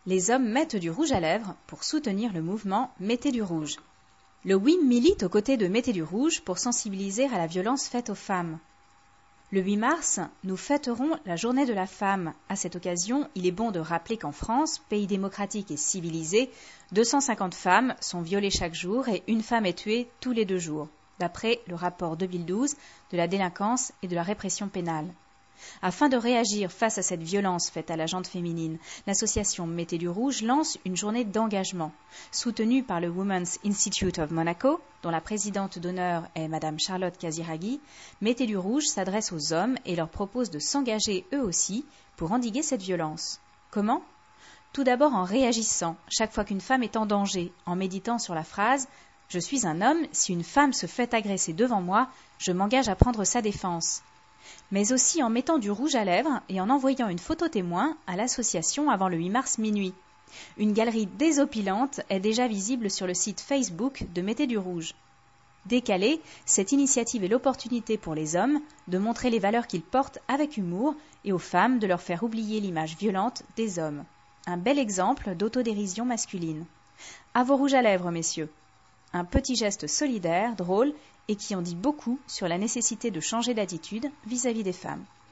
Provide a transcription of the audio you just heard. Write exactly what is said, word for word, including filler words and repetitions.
Les hommes mettent du rouge à lèvres pour soutenir le mouvement Mettez du rouge. Le W I M milite aux côtés de Mettez du rouge pour sensibiliser à la violence faite aux femmes. Le huit mars, nous fêterons la journée de la femme. À cette occasion, il est bon de rappeler qu'en France, pays démocratique et civilisé, deux cent cinquante femmes sont violées chaque jour et une femme est tuée tous les deux jours, d'après le rapport deux mille douze de la délinquance et de la répression pénale. Afin de réagir face à cette violence faite à la gente féminine, l'association Mettez du Rouge lance une journée d'engagement. Soutenue par le Women's Institute of Monaco, dont la présidente d'honneur est Madame Charlotte Casiraghi, Mettez du Rouge s'adresse aux hommes et leur propose de s'engager eux aussi pour endiguer cette violence. Comment ? Tout d'abord en réagissant, chaque fois qu'une femme est en danger, en méditant sur la phrase « Je suis un homme, si une femme se fait agresser devant moi, je m'engage à prendre sa défense ». Mais aussi en mettant du rouge à lèvres et en envoyant une photo témoin à l'association avant le huit mars minuit. Une galerie désopilante est déjà visible sur le site Facebook de Mettez du Rouge. Décalée, cette initiative est l'opportunité pour les hommes de montrer les valeurs qu'ils portent avec humour et aux femmes de leur faire oublier l'image violente des hommes. Un bel exemple d'autodérision masculine. À vos rouges à lèvres, messieurs. Un petit geste solidaire, drôle et qui en dit beaucoup sur la nécessité de changer d'attitude vis-à-vis des femmes.